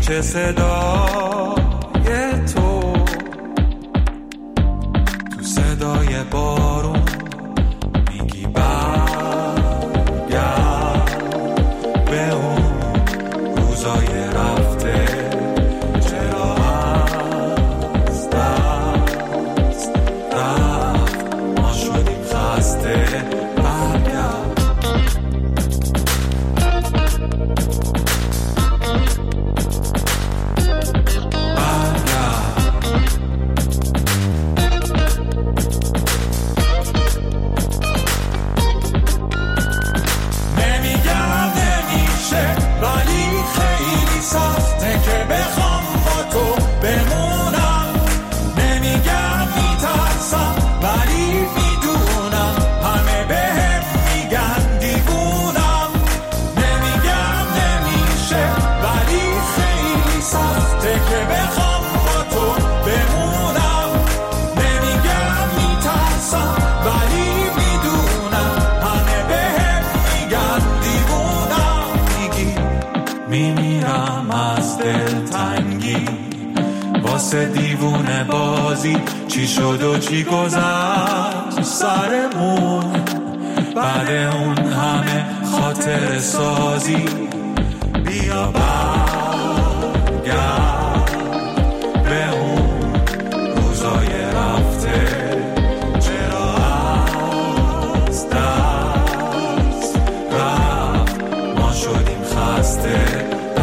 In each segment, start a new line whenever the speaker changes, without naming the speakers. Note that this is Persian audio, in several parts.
میشه صدای تو صدای بارون میگی برگرد به اون روزای رفته چرا از دست رفت ما شدیم خسته دیوونه بازی چی شد و چی گذشت سرمون بعد اون همه خاطر سازی بیا برگرد به اون روزای رفته چرا از دست رفت ما شدیم خسته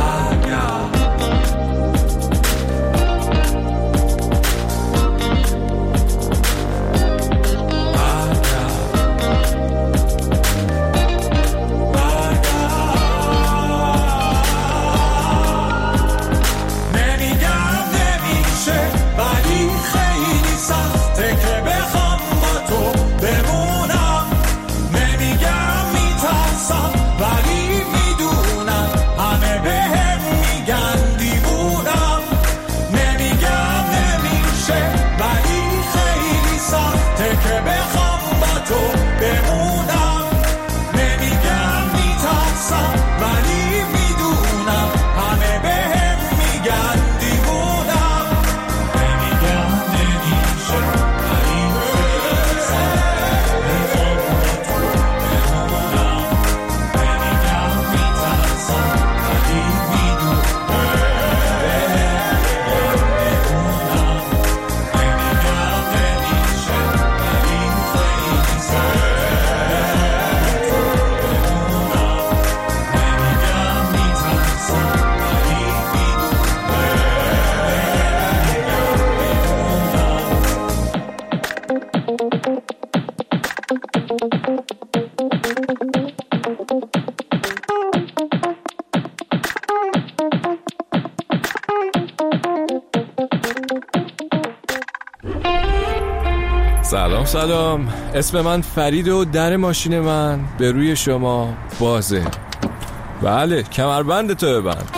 سلام، اسم من فرید و در ماشین من به روی شما بازه. بله، کمربند تو ببند.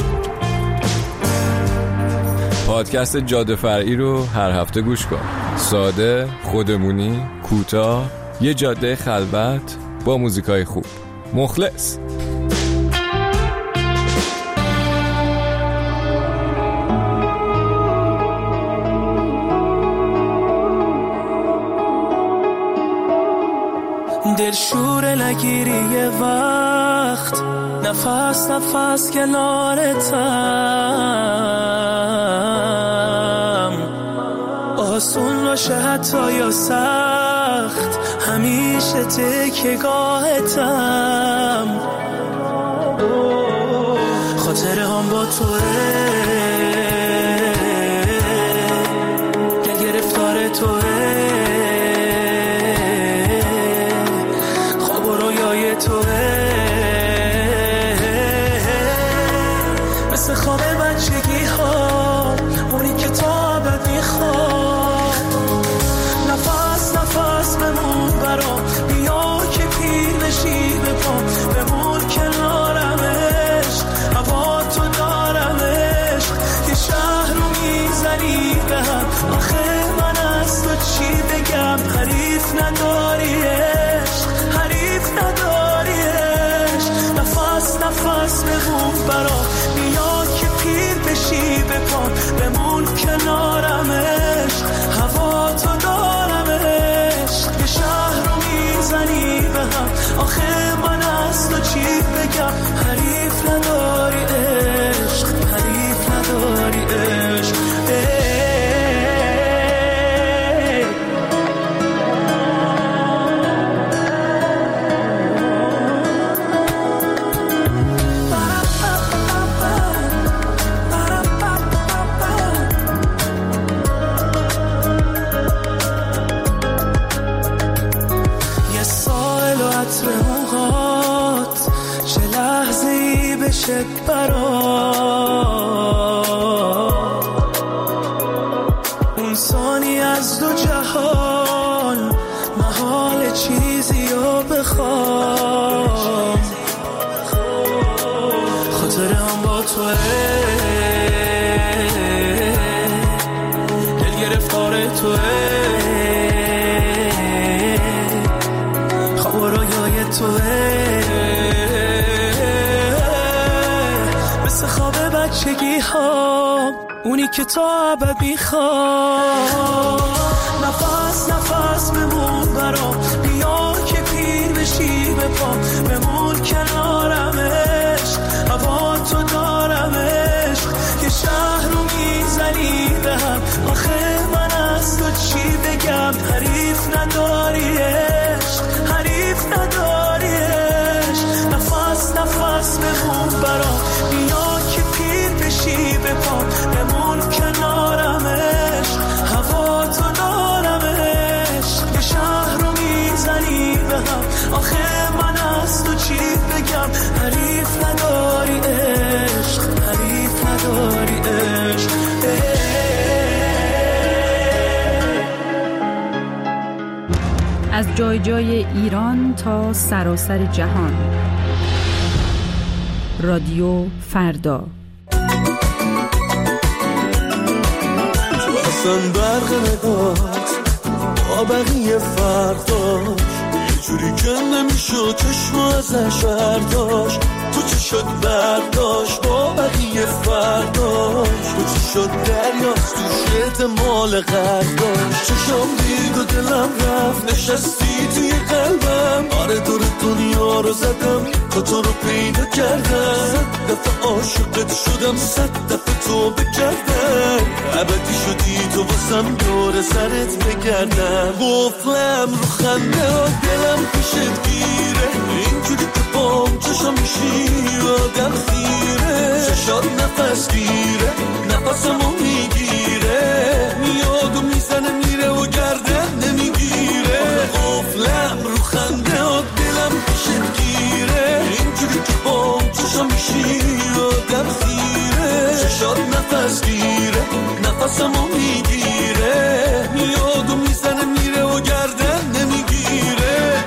پادکست جاده فرعی رو هر هفته گوش کن. ساده، خودمونی، کوتاه، یه جاده خلوت با موزیکای خوب. مخلص.
دل شوره نگیری یه وقت، نفس نفس کنارتم، آسون باشه حتی یا سخت، همیشه تکیه‌گاهتم، خاطره هم با توه، دل گرفتار توه، مثل خواب بچگی ها، اونی که تا ابد میخواد، نفس نفس بمون برام، بیا که پیر نشی به پام، بمون کنارمش، هوا تو دارمش، کنارم عشق، هوا تو دارم عشق، یه شهر رو میزنی به هم، آخه من از تو چی بگم؟ حریف نداری عشق، حریف نداری عشق. بشه اون ثانی از دو جهان، محال چیزی رو بخوام، خاطرم با توه، دل گرفتار توه، خواب و رویای توه، خواب بچگی ها، اونی که تا ابد میخوام. نفس نفس بمون برام، بیا که پیر بشی به پام، بمون کنارم عشق، هوا تو دارم عشق، یه شهر رو میزنی به هم، آخه من از تو چی بگم؟ حریف نداری عشق، حریف نداری عشق. نفس نفس بمون برام، بیا که پیر بشی به پام، بمون کنارم عشق، هوا تو دارم عشق، یه شهر رو میزنی به هم، آخه من از تو چی بگم؟ حریف نداری عشق، حریف نداری عشق.
از جای جای ایران تا سراسر جهان، رادیو فردا.
تو اصلا برق نگات با بقیه فرداش، یه جوری که نمیشد چشم ازش برداشت، تو چی شد برداشت با بقیه فرداش، تو چی شد دریاست تو شد مال غرداشت، چشم دید و دلم رفت نشستی توی قلبم، آره دور دنیا رو زدم تا تو رو پیدا کردم، 100 دفعه عاشقت شدم 100 دفعه تو بکردم، ابدی شدی تو واسم دور سرت بگردم، قفلم رو خنده ها دلم پیشت گیره، اینجوری که بام چشم میشی آدم خیره، چشات نفس گیره نفسمو میگیره، میاد و میزنه میره و گردن نمیگیره، قفلم رو خنده ها دلم پیشت گیره، اینجوری که بام چشم میشی آدم خیره، چشات نفس گیره نفسمو میگیره، میاد و میزنه میره و گردن نمیگیره.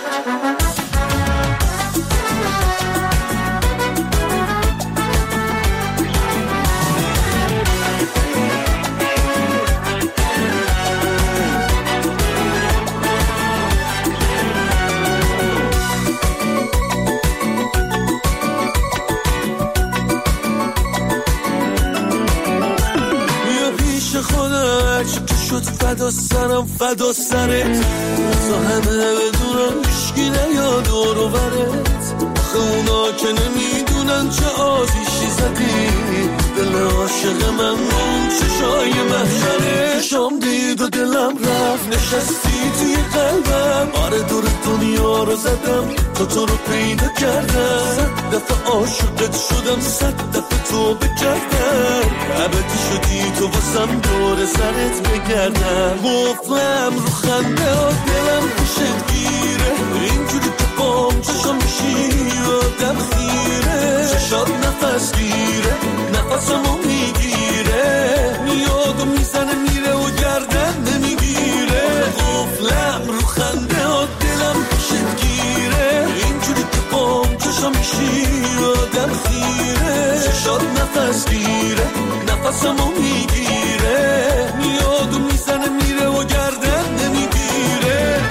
فدا سرم فدا سرت، تا همه بدونن هیچکی نیاد دور و برت، آخه اونا که نمیدونن چه آتیشی زدی، دل عاشق من اون چشای محشره، چشم دید و دلم رفت نشستی توی قلبم، آره دور دنیا رو زدم تا تو رو پیدا کردم، 100 دفعه عاشقت شدم 100 دفعه تو بکردم، ابدی شدی تو واسم دور سرت بگردم، قفلم رو خنده ها دلم پیشت گیره، اینجوری که بام چشم میشی آدم خیره، چشات نفس گیره نفسمو میگیره، میاد و میزنه میره و گردن نمیگیره، قفلم رو خنده ها دلم پیشت گیره، اینجوری که بام چشم میشی آدم خیره، چشات نفس گیره نفسمو میگیره، میاد و میزنه میره و گردن نمیگیره.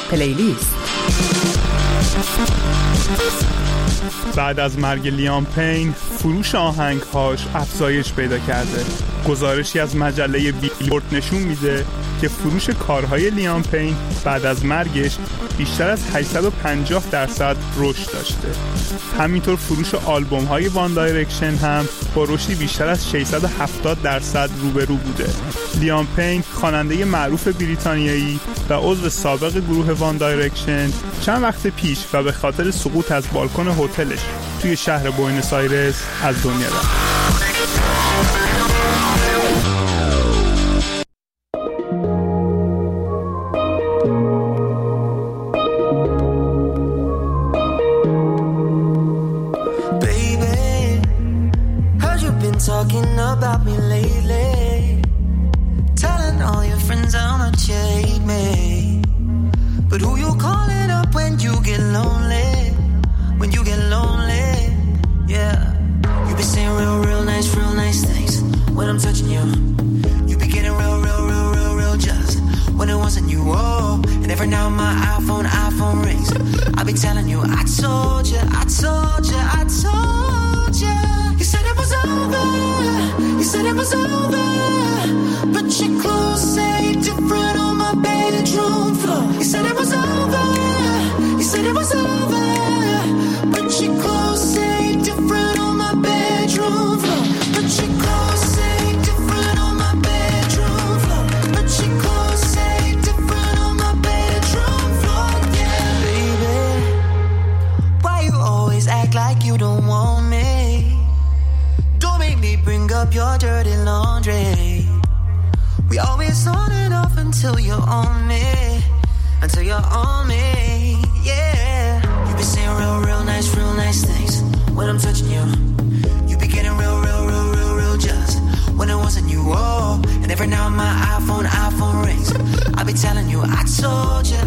پلیلیست.
بعد از مرگ لیام پین فروش آهنگ‌هاش افزایش پیدا کرده. گزارشی از مجله بیلبورد نشون میده که فروش کارهای لیام پین بعد از مرگش بیشتر از 850% رشد داشته. همینطور فروش آلبوم‌های وان دایرکشن هم با رشدی بیشتر از 670% روبرو بوده. لیام پین خواننده معروف بریتانیایی و عضو سابق گروه وان دایرکشن چند وقت پیش و به خاطر سقوط از بالکن هتلش توی شهر بوئنوس آیرس از دنیا رفت.
Talking about me lately, telling all your friends how much you hate me. But who you calling up when you get lonely? When you get lonely, yeah. You be saying real nice things when I'm touching you. You be getting real just when it wasn't you. Oh, and every now my iPhone rings. I be telling you, I told you. You said it was over. You said it was over. But your clothes say different on my bedroom floor. You said it was over. You said it was over. But your clothes say different on my bedroom floor. But your clothes say different on my bedroom floor. But your clothes say different on my bedroom floor. Yeah, baby. Why you always act like you don't want me? Bring up your dirty laundry. We always on and off until you're on me. Until you're on me, yeah. You be saying real nice things when I'm touching you. You be getting real just when it wasn't you. Oh, and every now my iPhone rings. I be telling you, I told you.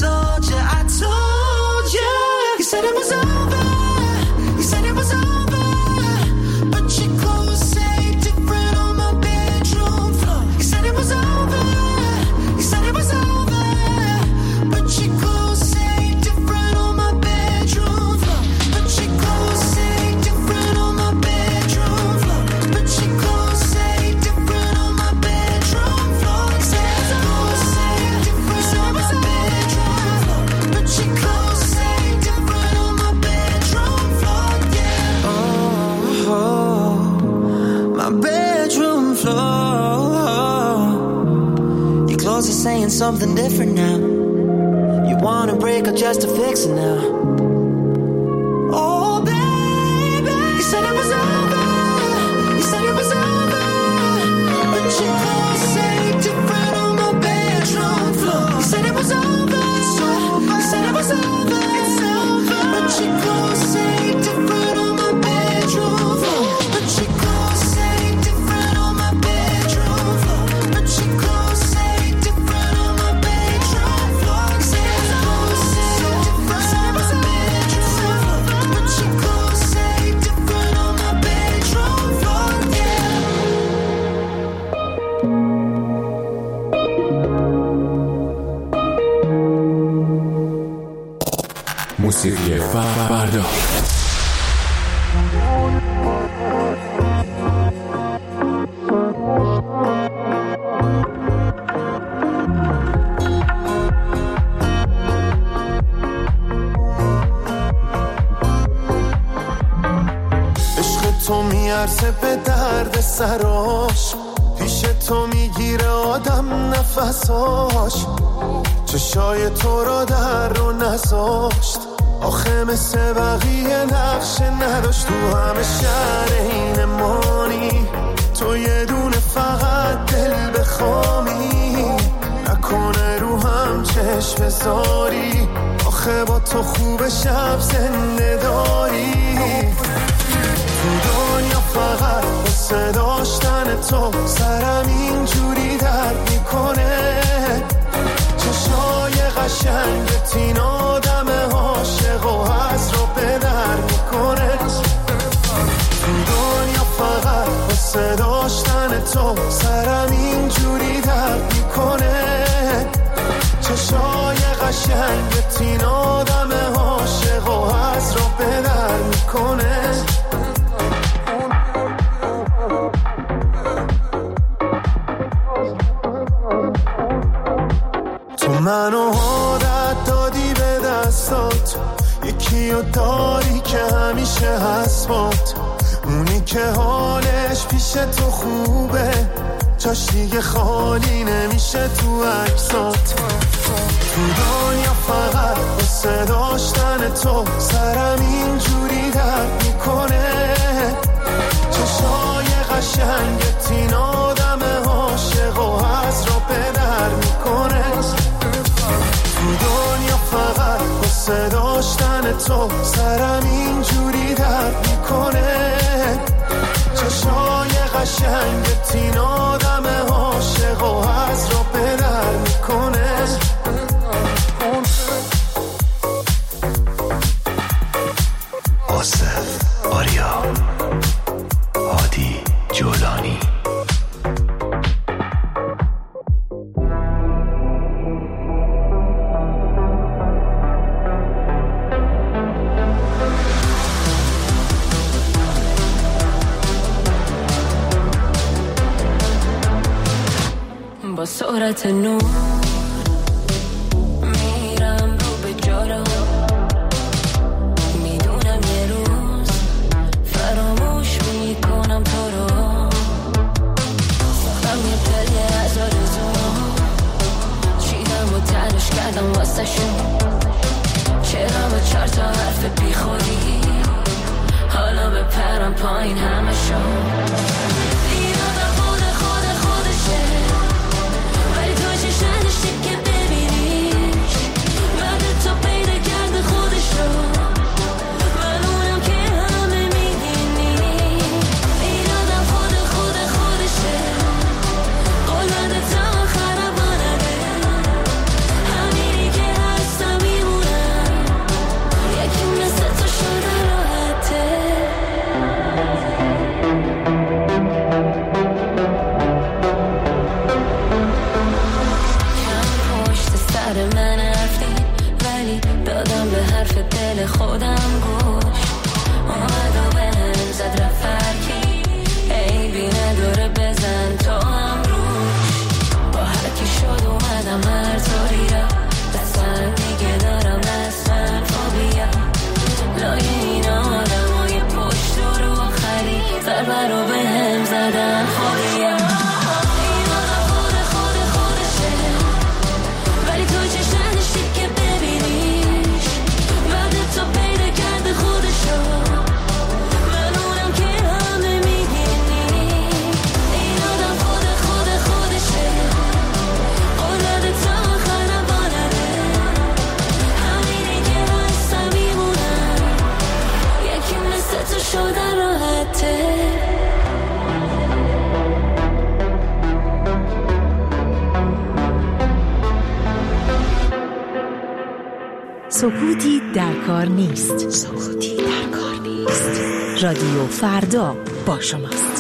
You said it was over. You said it was over. But your clothes say different on my bedroom floor. You said it was over. You said it was over. But your clothes say different on my bedroom floor. But your clothes say different on my bedroom floor. But your clothes say different on my bedroom floor. You said it was different on my bedroom floor. But your clothes say different on my bedroom floor. Yeah. Oh. My bedroom floor. Your clothes are saying something different now. You wanna break up just to fix it now. Oh baby, you said it was over. You said it was over. But your clothes say different on my bedroom floor. You said it was over. You said it was over. It's over. But your clothes say different on my bedroom floor. But your clothes say different on my bedroom floor. But your clothes say different on my bedroom floor. Say it was different on my bedroom floor. But your clothes say different on my bedroom floor. Yeah.
موسیقی فردا.
تو میارزه به درد سراش، پیش تو میگیره آدم نفساش، چشای تو را در رو نذاشت، آخه مثل بقیه نقشه نداشت، تو همه شهر این مانی، تو یه دونه فقط دل بخوامی، نکنه رو هم چشم بذاری، آخه با تو خوب شب زنده داری، تو دنیا فقط واسه داشتن تو سرم اینجوری درد میکنه، چشای قشنگت این آدم عاشق و حس رو به در میکنه، تو دنیا فقط واسه داشتن تو سرم اینجوری درد میکنه، چشای قشنگ منو عادت دادی به دستات، یکی رو داری که همیشه هست، اونی که حالش پیش تو خوبه، جاش دیگه خالی نمیشه تو عکسات. تو دنیا فقط واسه داشتن تو سرم اینجوری درد میکنه، چشای قشنگت این آدم عاشق و از را پدر میکنه. تو دنیا فقط واسه داشتن تو سرم اینجوری درد میکنه، چشای قشنگت این آدم عاشق و از را پدر میکنه.
آصف آریا هادی جولانی.
با سرعت نور میرم رو به جارم، میدونم یه روز فراموش میکنم تو رو. ساختم یه پله از آرزو، چیدم و تنش کردم واسه شون، چرا با 4 تا حرف بی خودی حالا بپرم پایین همه شون. خودم گوش اومد و بهم زد رفرکی، ای بی نداره بزن تو هم روش. با هرکی شد اومدم هر طوری را دستن دیگه دارم دستن فوبیا، لای این آدمای پشت رو خری ضربه رو بهم زدن خودیا.
سکوتی در کار نیست. سکوتی در کار نیست. رادیو فردا با شماست.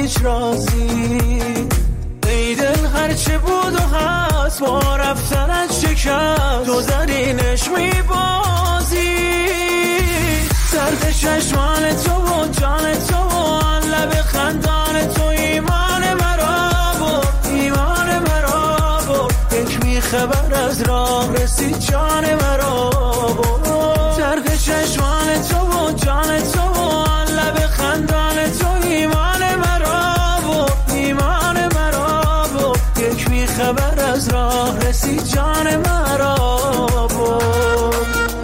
هیچ رازی. ای دل هرچه بود و هست با رفتنت شکست، تو زرینش میبازی. زرد چشمان تو و جان تو و آن لب خندان تو ایمان مرا بود، ایمان مرا بود. یک میخبر از راه رسید جان مرا بود. زرد چشمان تو و جان تو و آن لب خندان تو ایمان مرا بود، ایمان مرا بود. یک میخبر از راه رسید جان مرا بود.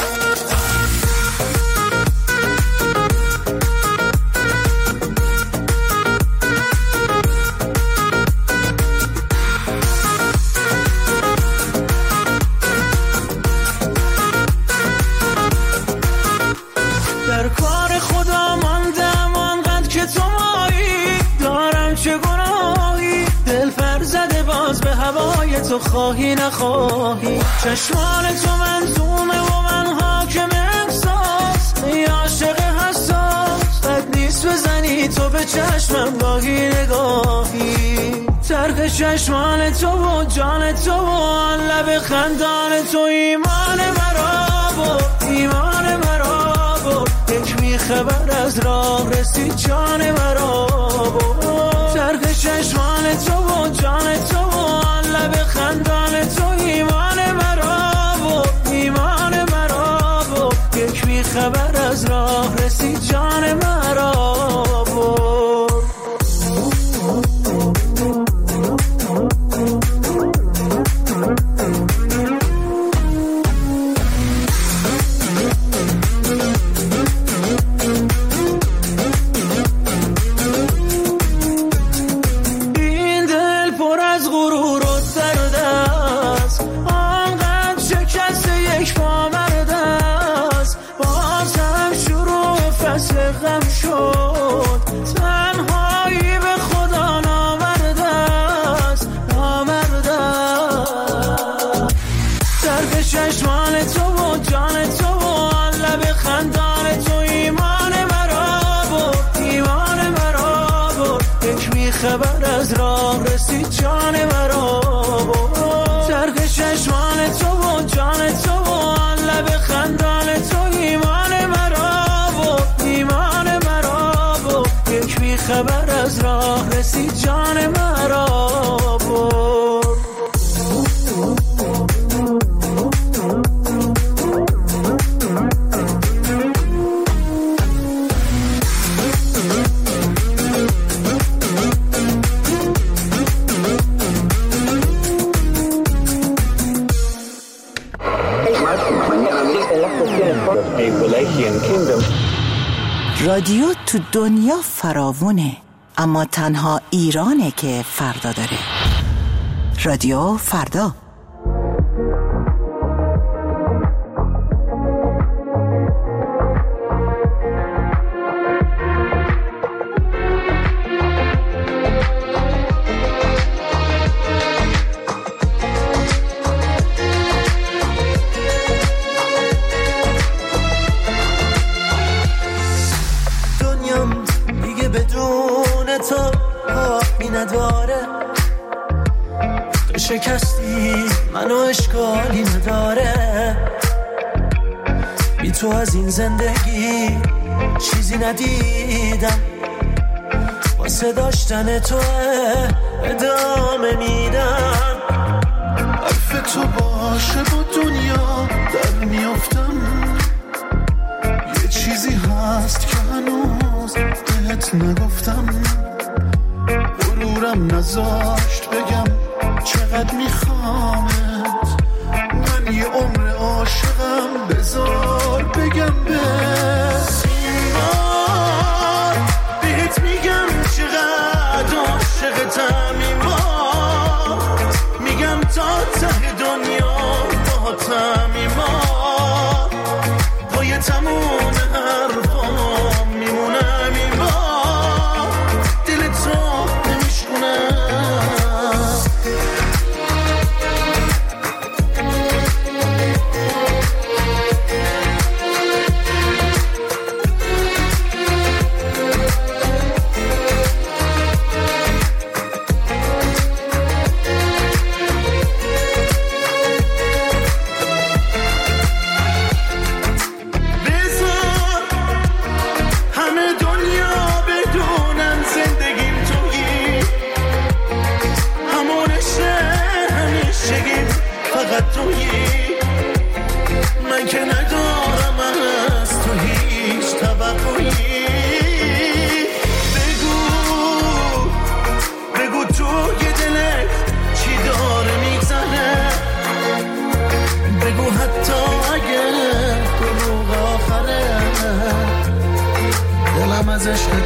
در کار خدا ماندم آنقدر که تو مایی، دارم چه گناهی دل پر زده باز به هوای تو، خواهی نخواهی. چشمان تو منظومه و من حاکم احساس، ای عاشق حساس بد نیست بزنی تو به چشمم گاهی نگاهی. ترک چشمان تو و جان تو و آن لب خندان تو ایمان مرا بود، ایمان مرا بود. یک میخبر از راه رسید جان مرا بود. ترک چشمان تو و جان تو و آن لب خندان تو ایمان مرا بود، ایمان مرا بود. یک میخبر از راه رسید جان مرا بود. غم شد تنهایی به خدا نامرده است، نامرده. درد چشمان تو و جان تو و آن لب خندان تو ایمان مرا بود، ایمان مرا بود. یک میخبر از راه رسید جان مرا بود. درد چشمان تو و جان تو و آن لب خندان تو ایمان مرا بود، ایمان مرا بود. یک بیخبر از راه رسید جان مرا بود.
رادیو تو دنیا فراوونه، اما تنها ایرانه که فردا داره. رادیو فردا.
شکستی منو اشکالی نداره، بی تو از این زندگی چیزی ندیدم، واسه داشتن تو ادامه میدم. حرف تو باشه با دنیا در میافتم، یه چیزی هست که هنوز بهت نگفتم، غرورم نذاشت بگم چقدر میخوامت، من یه عمر عاشقم، بذار بگم به سینار بهت میگم چقدر عاشقتم، ایمان میگم تا ته دنیا باهاتم، ایمان پای تموم حرفام میمونم، ایمان دل تو نمیشکنم.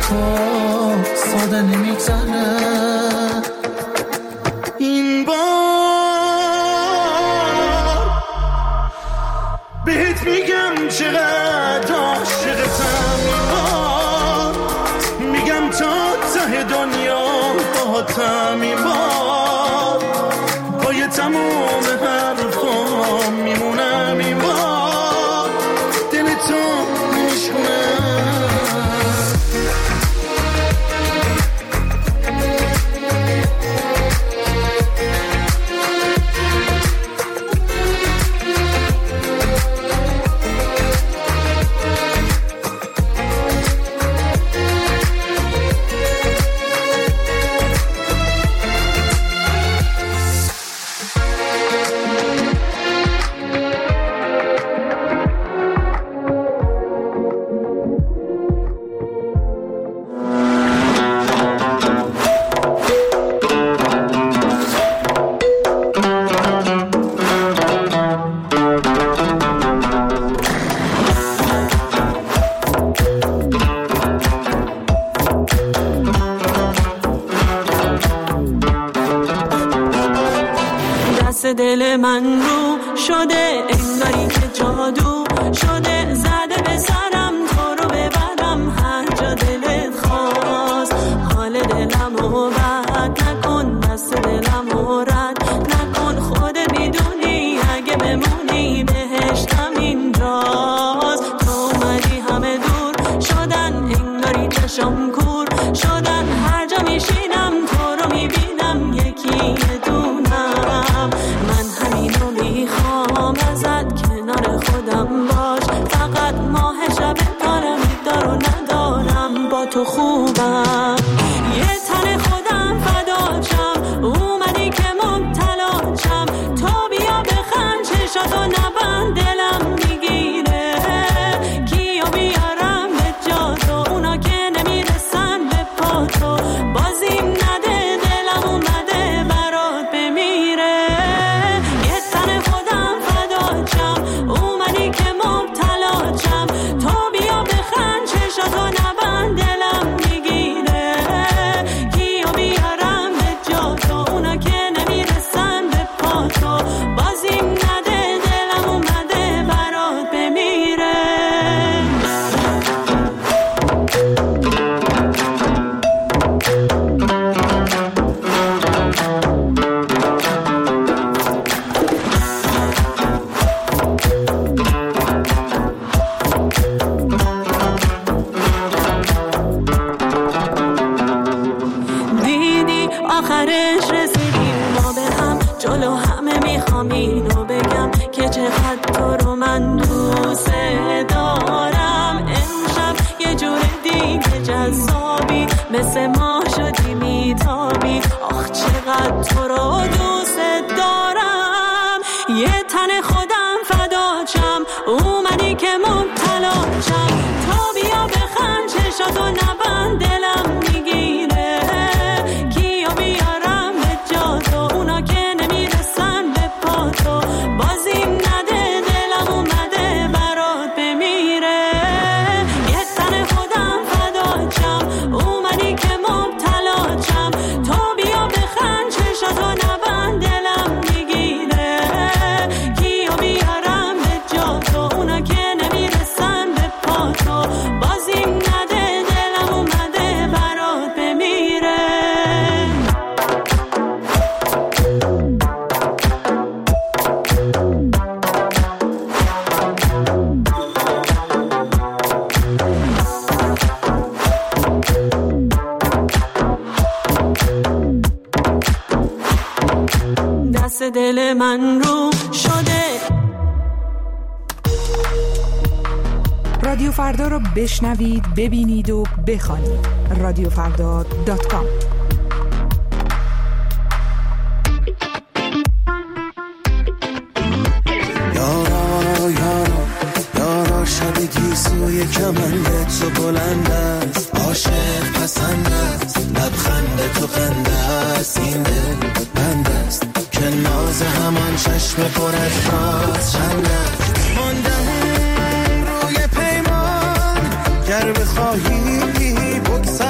تو ساده نمیگذره. این بار بهت میگم چقدر عاشقتم، این بار میگم تا ته دنیا باهاتم، این بار پای تموم حرفام میمونم، این بار دل تو نمیشونه.
دل من رو شده انگاری که جادو شده، زده به سرم تو رو ببرم هر جا دلت خواست. حال دلم رو بد نکن، دست دلم رو رد نکن، خودت میدونی اگه بمونی بهشتم اینجاست. تو اومدی همه دور شدن انگاری چشم کور شدن، هر جا میشینم تو رو میبینم یکی دونم. من همینو میخوام ازت کنار خودم باش، فقط ماه شب دارم دار و ندارم با تو خوبم. یه تن خودم فداچم اومدی که مبتلاچم، تو بیا بخند چشاتو نبند دلم میگیره. کیو بیارم به جا تو اونا که نمیرسن به پا تو، بازیم نده دلم اومده برات بمیره. یه تن خودم فداچم اومدی که مبتلاچم، تو بیا بخند چشاتو نبند دلم میگیره. کیو بیارم به جا تو اونا که نمیرسن به پا تو، بازیم نده دلم اومده برات بمیره. دیدی آخرش رسیدیم ما به هم، جلو همه میخوام اینو بگم که چقدر تو رو من دوست دارم. امشب یه جور دیگه جذابی، مثل ما شدی میتابی، آخ چقدر تو رو دوست دارم. یه تن خودم فداچم اومدی که مبتلاچم، تو بیا بخند چشاتو نبند دلم میگیره. کیو بیارم به جا تو اونا که نمیرسن به پا تو، بازیم نده دلم اومده برات بمیره. یه تن خودم فداچم اومدی که مبتلاچم، تو بیا بخند چشاتو نبند دلم میگیره. کیو بیارم به جا تو اونا که نمیرسن به پا تو، بازیم نده دلم اومده برات بمیره. دست دل من رو شده.
رادیو فردا رو بشنوید، ببینید و بخوانید. radiofrda.com.
یارا شب گیسوی کمنت تو بلند است، عاشق پسند است، لبخند تو خنده است، این دل بند است که ناز همان چشم پر از راز چند است. ماندم روی پیمان گر بخواهی بگذر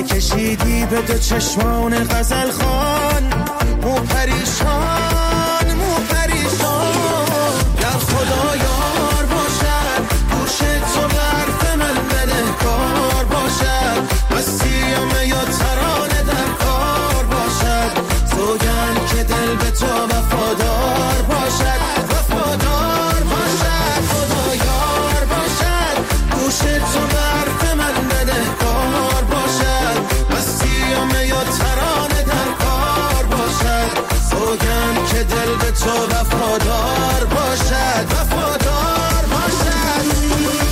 ناله کشیدی به دو چشمان غزل خان، مو پریشان مو پریشان. گر خدا یار باشد گوش تو به حرف من بده کار باشد، مسیحمه یا ترانه در کار باشد، سوگند که دل به تو وفادار باشد وفادار باشد. خدا یار باشد گوش تو به حرف من بده کار باشد، مسیحمه یا ترانه در کار باشد، سوگند که دل به تو وفادار باشد وفادار باشد.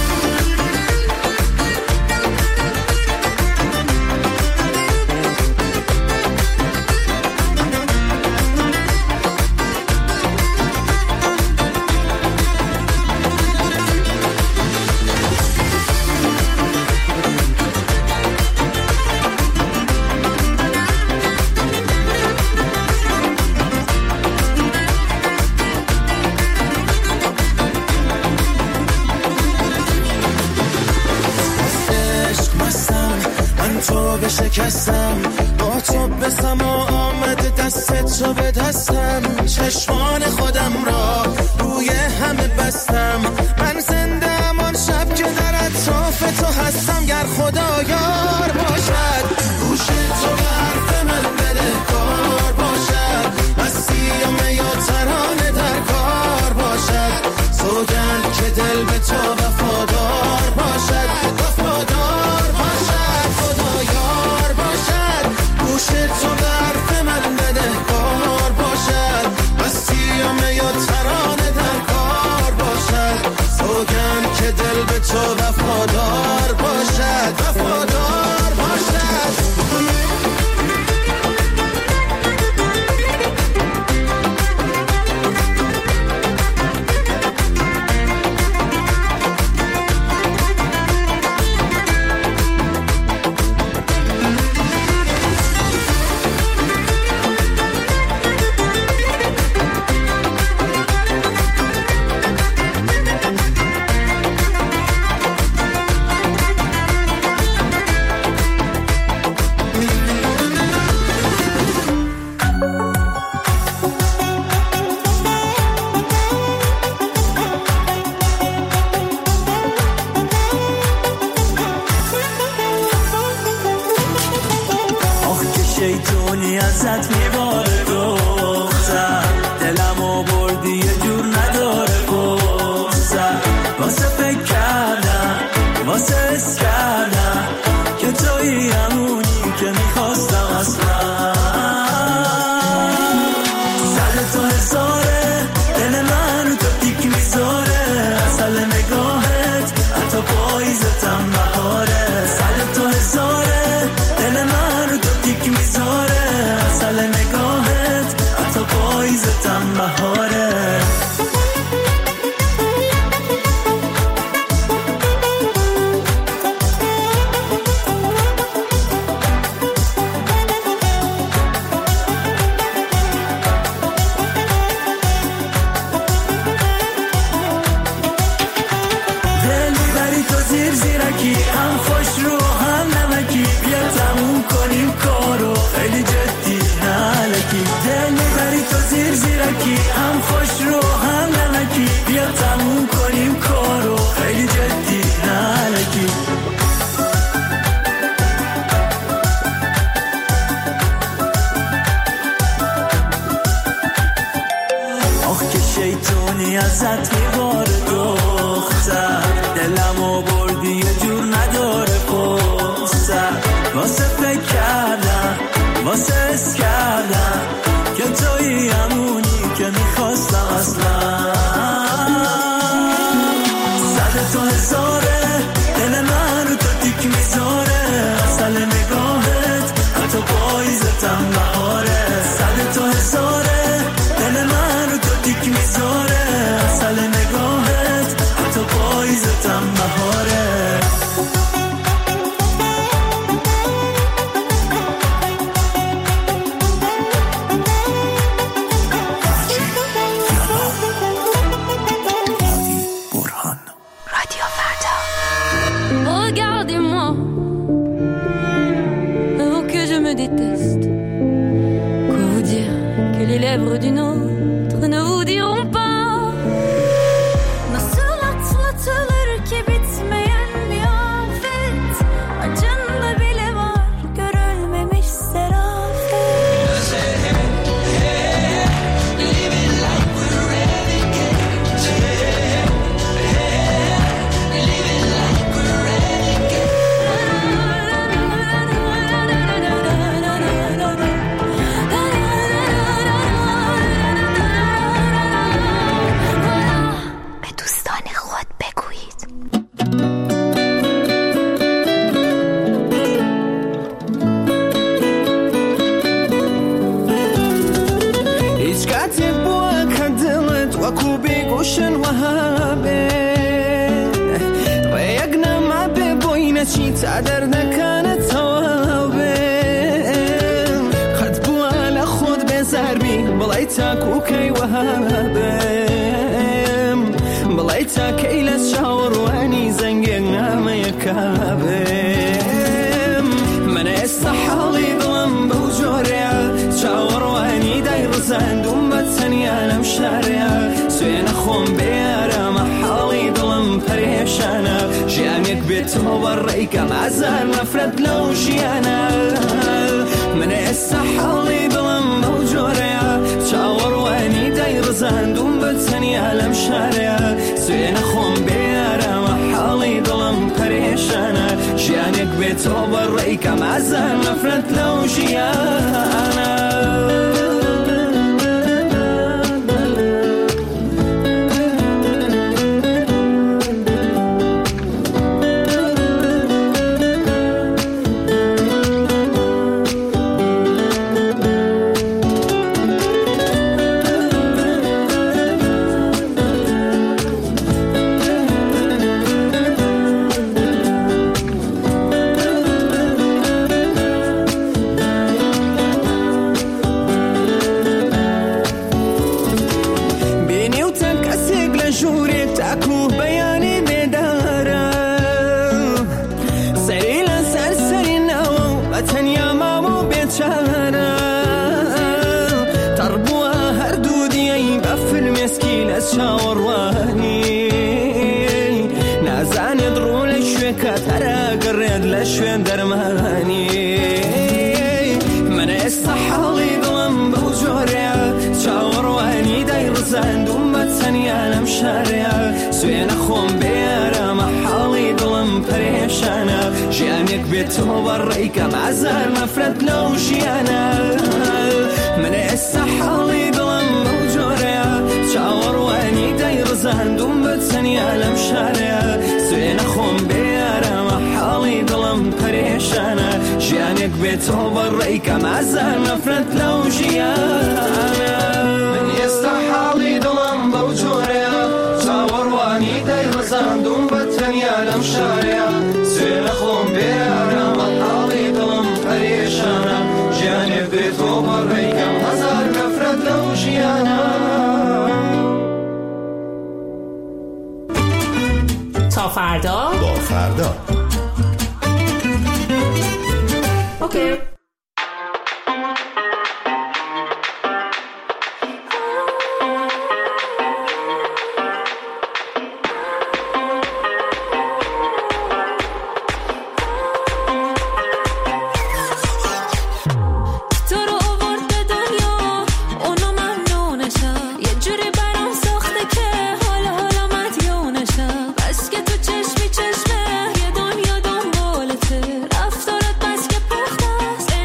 شکستم با تو بسم و آمد دست تو به دستم، چشمان خودم را روی همه بستم، من زنده امان شب که در اطراف تو هستم. گر خدا یار باشد گوش تو به حرف من بده کار باشد، مسیحمه یا ترانه در کار باشد، سوگند که دل به تو وفادار باشد وفادار باشد. خدا یار باشد گوش تو به حرف من بده کار باشد، مسیحمه یا ترانه در کار باشد، سوگند که دل به تو وفادار باشد وفادار باشد. شیطونی ازت میباره دختر، دلمو بردی یه جور نداره گفتر، واسه فکر کردم واسه حس کردم که تویی همونی که میخواستم اصلا. سر تو حساره دل من تو تیک میذاره، اصل نگاهت حتی پاییزتم بهاره. سر تو حساره دل من تو تیک میذاره، اصل نگاهت حتی پاییزتم بهاره. دل میبری تو زیر زیرکی، هم خوش رو هم نمکی، بیا تموم کنیم کارو خیلی جدی نالکی. دل میبری تو زیر زیرکی، هم خوش رو هم نمکی، بیا تموم کنیم کارو خیلی جدی نالکی. آخ که شیطونی ازت میباره دختر، دلمو بردی یه جور نداره پستر، واسه فکر کردم واسه حس کردم که تویی همونی که میخواستم اصلا. صد تو حساره دل من رو تو تیک میذاره، اصل نگاهت حتی پاییزتم بهاره. صد تو حساره دل من رو تو تیک میذاره، اصل نگاهت حتی پاییزتم بهاره.
Regardez-moi, déteste. Quoi vous dire que les lèvres d'une autre ne vous diront pas? Nasıl atlatılır ki bitmeyen bir afet, acında bile var görülmemiş serafet. Living like we're renegades, living like we're renegades.
به دوستان خود بگویید.
هیچ کاتێک بووە کە دڵت وەکو بێگوشن وەهابێ ڕێیەک نەما بێ بۆی نەچی تا دەردەکانت تەواو بێ قەت بووە لە خۆت بێزار بی بڵێ تاکوکەی وەهابێم بڵێ تاکەی لە چاوەڕوانی زەنگێک نامەیەکا بێم من ئێستا حاڵی دڵم بەو جۆرەیە چاوەڕوانی دایڕزاندوم بە تەنیا لەم شارەیە سوێنە خۆم بێرەمە حاڵی دڵم پەرێشانە ژیانێک بێتەوە بەڕێیکەم ئازار نەفرەت لەو ژیانە من ئێستا حاڵی دڵم بەو جۆرەیە چاوەڕوانی دایڕزاندوم بە تەنیا لەم شارەیە سوێنە خۆم بێرەمە حاڵی دڵم پەرێشانە ژیانێک بێتەوە بەڕێیکەم ئازار نەفرەت لەو ژیانە. شوێن دەرمانی من ئێستا حاڵی دڵم بەو جۆرەیە چاوەڕوانی دایڕزاندوم بە تەنیا لەم شارەیە سوێنە خۆم بێرەمە حاڵی دڵم پەرێشانە ژیانێک بێتەوە بەڕێیکەم ئازار نەفرەت لەو ژیانە من ئێستا حاڵی دڵم بەو جۆرەیە چاوەڕوانی دایڕزاندوم بە تەنیا لەم شارەیە سوێنە خۆم بێرەمە حاڵی دڵم پەرێشانە ژیانێک بێتەوە بەڕێیکەم ئازار نەفرەت لەو ژیانە من ئێستا حاڵی دڵم بەو جۆرەیە چاوەڕوانی دایڕزاندوم بە تەنیا لەم شارەیە سوێنە خۆم بێرەمە حاڵی دڵم پەرێشانە ژیانێک بێتەوە بەڕێیکەم ئازار نەفرەت لەو ژیانە.
تا فردا
با فردا.
اوکی.
چشمه یه دنیا دنبالته رفتارت بس که پخته است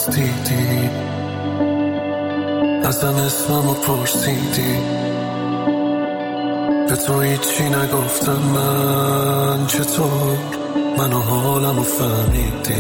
دزدیدی، ازم اسممو پرسیدی، به تو هیچی نگفتم من، چطور منو حالمو فهمیدی؟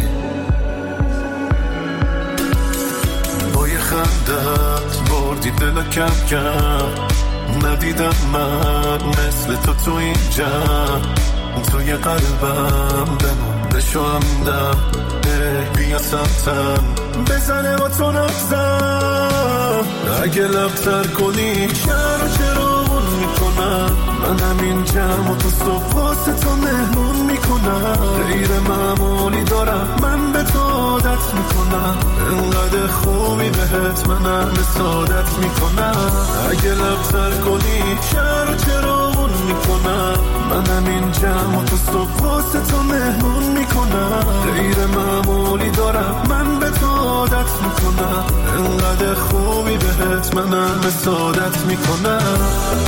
با یه خندت بردی دل کم کم، ندیدم من مثل تو اینجا، توی قلبم بمون بشو همدم، بیا سمتم بزنه با تو نبزم، اگه لبتر کنی چرا میکنم، من همین جمع و تو صبح واسه تو مهمون میکنم، غیر معمولی دارم من به تو عادت میکنم، انقدر خوبی بهت منم سعادت میکنم، اگه لبتر کنی چرا میکنم، من همین جمع و تو صبح واسه تو مهمون میکنم، غیر معمولی دارم من به تو عادت میکنم، انقدر خوبی بهت منم سعادت میکنم.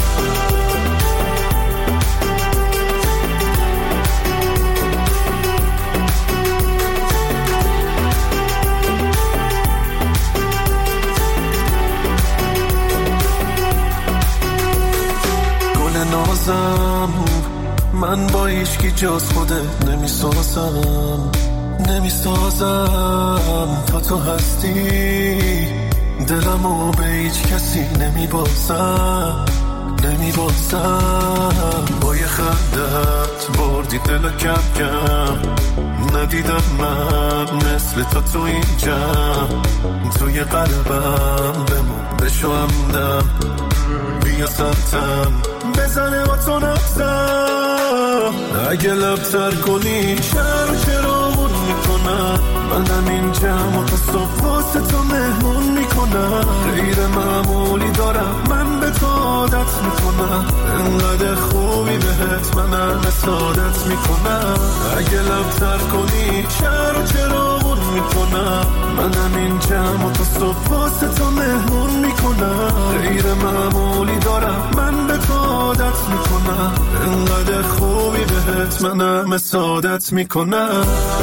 نازم من با هیچکی جز خودت نمیسازم، تا تو هستی دلمو به هیچ کسی نمیبازم، با یه خندت بردی دل کم کم، ندیدم من مثل تو اینجا، توی قلبم بمون بشو همدم، بیا سمتم بزنه با تو نبزم، اگه لبتر کنی چرا میکنم، من همین جمع و تو صبح واسه تو مهمون میکنم، غیر معمولی دارم من به تو عادت میکنم، انقدر خوبی بهت منم سعادت میکنم، اگه لبتر کنی چرا میکنم، من همین جمع و تو صبح واسه تو مهمون میکنم، غیر معمولی دارم من به تو عادت میکنم، انقدر خوبی بهت منم سعادت میکنم.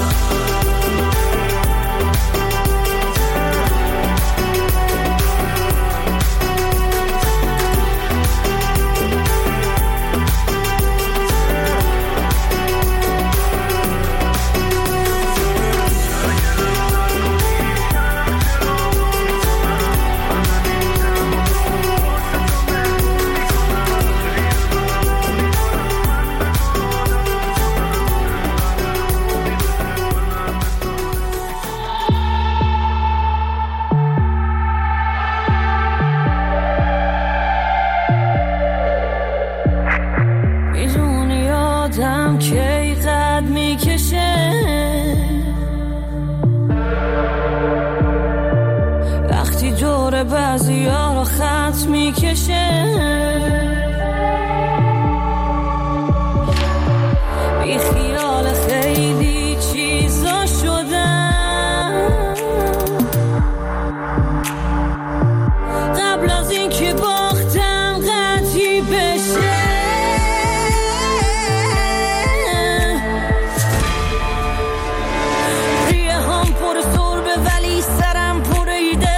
بعضی ها رو خط میکشه، بی خیال خیلی چیزا شدم، قبل از این که باختم قطعی بشه، ریه هم پر سربه ولی سرم پر ایده،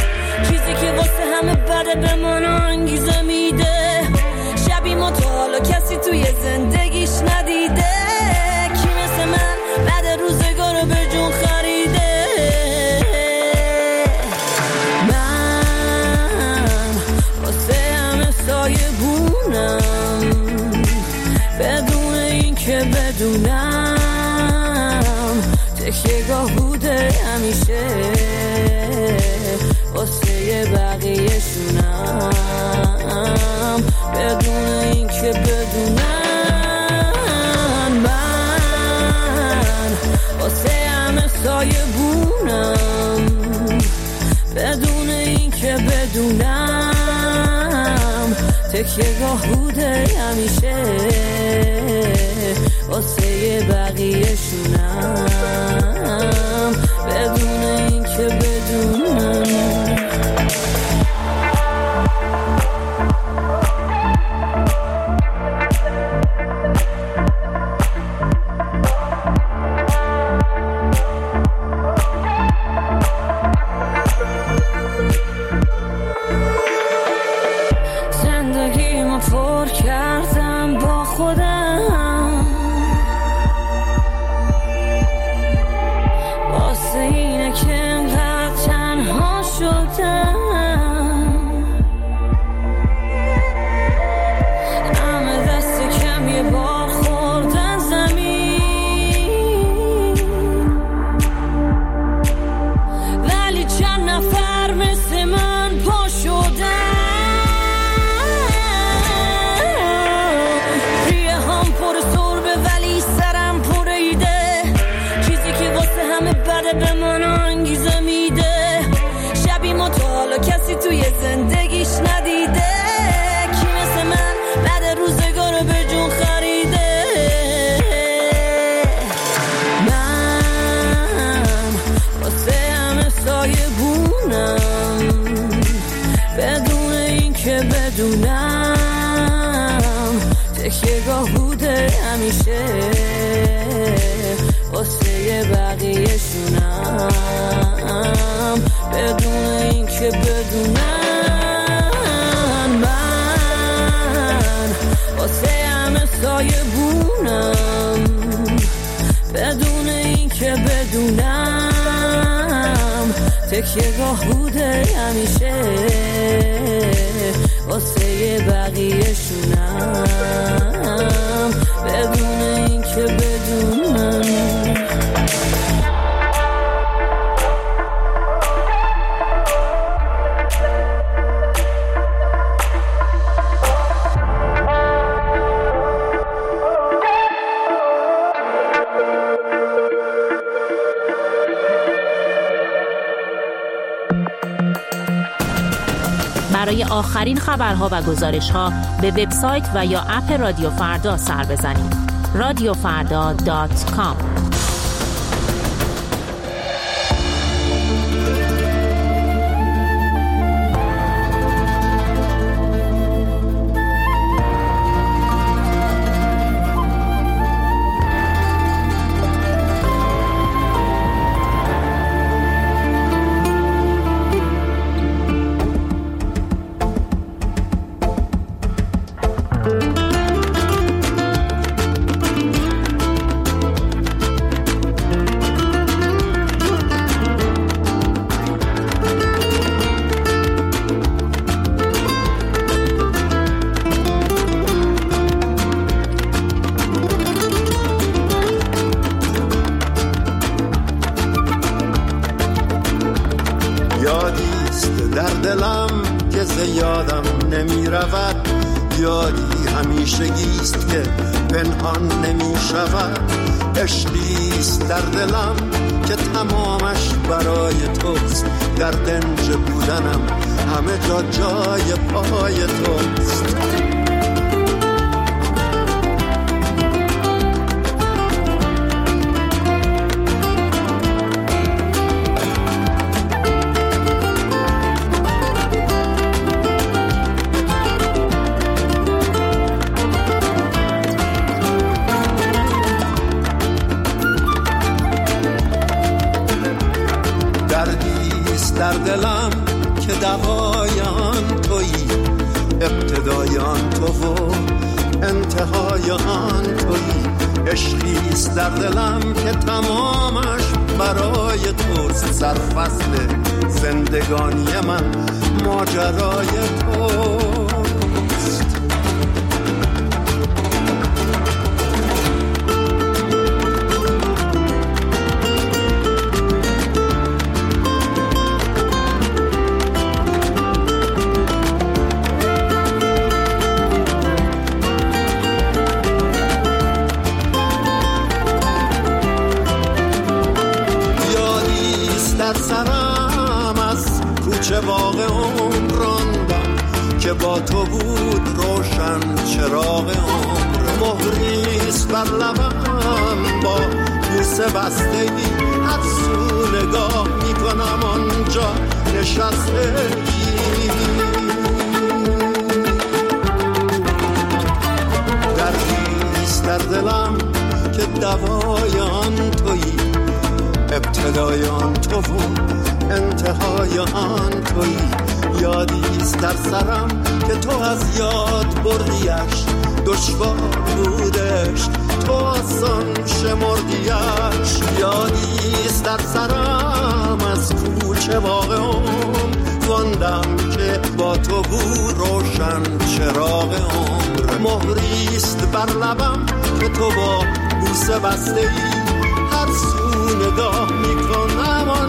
بده به من انگیزه میده، شبی ما تا حالا کسی توی زندگیش ندیده، کی مثل من بعد روزگار به جون خریده، من واسه همه سایه بونم، بدون این که بدونم تکیه‌گاه بوده همیشه، واسه بقیه شونم، بدون این که بدونم، من واسه همه سایه بونم، بدون این که بدونم تکیه‌گاه بوده همیشه، واسه بقیه شونم، بدون این که بدونم. انگیزه میده، شبی مطالعه کسی توی زندگیش ندیده، کی مثل من بعد روزگارو به جون خریده. من واسه همه سایه بونم، بدون این که بدونم تکیه گاه بوده همیشه واسه بقیه شونم، بدون این که بدونم. من واسه همه سایه بونم، بدون این که بدونم تکیه گاه بوده همیشه واسه بقیه شونم، بدون این که بدونم.
برای آخرین خبرها و گزارش‌ها به وبسایت و یا اپ رادیو فردا سر بزنید. radiofarda.com.
یادیست در دلم که زیادم نمی رود، یادی همیشگیست که پنهان نمی شود، عشقیست در دلم که تمامش برای توست، در دنج بودنم همه جا جای پای توست. در دلم که دوای آن تویی، ابتدای آن تو و انتهای آن تویی، عشقیست در دلم که تمامش برای توست، سرفصل زندگانی من ماجرای توست. در سرم از کوچه باغ عمر راندم که با تو بود روشن چراغ عمر، مهریست بر لبم با بوسه بستگی، هر سو نگاه میکنم آنجا نشستگی. دردیست در دلم که دوای آن تویی، ابتدای آن تو و انتهای آن تویی، یادیست در سرم که تو از یاد بردیش، دشوار بودش تو آسان شمردیش، یادیست در سرم از کوچه باغ عمر خواندم که با تو بود روشن چراغ عمر، مهریست بر لبم که تو با بوسه بسته‌ای، هر سو نگاه میکنم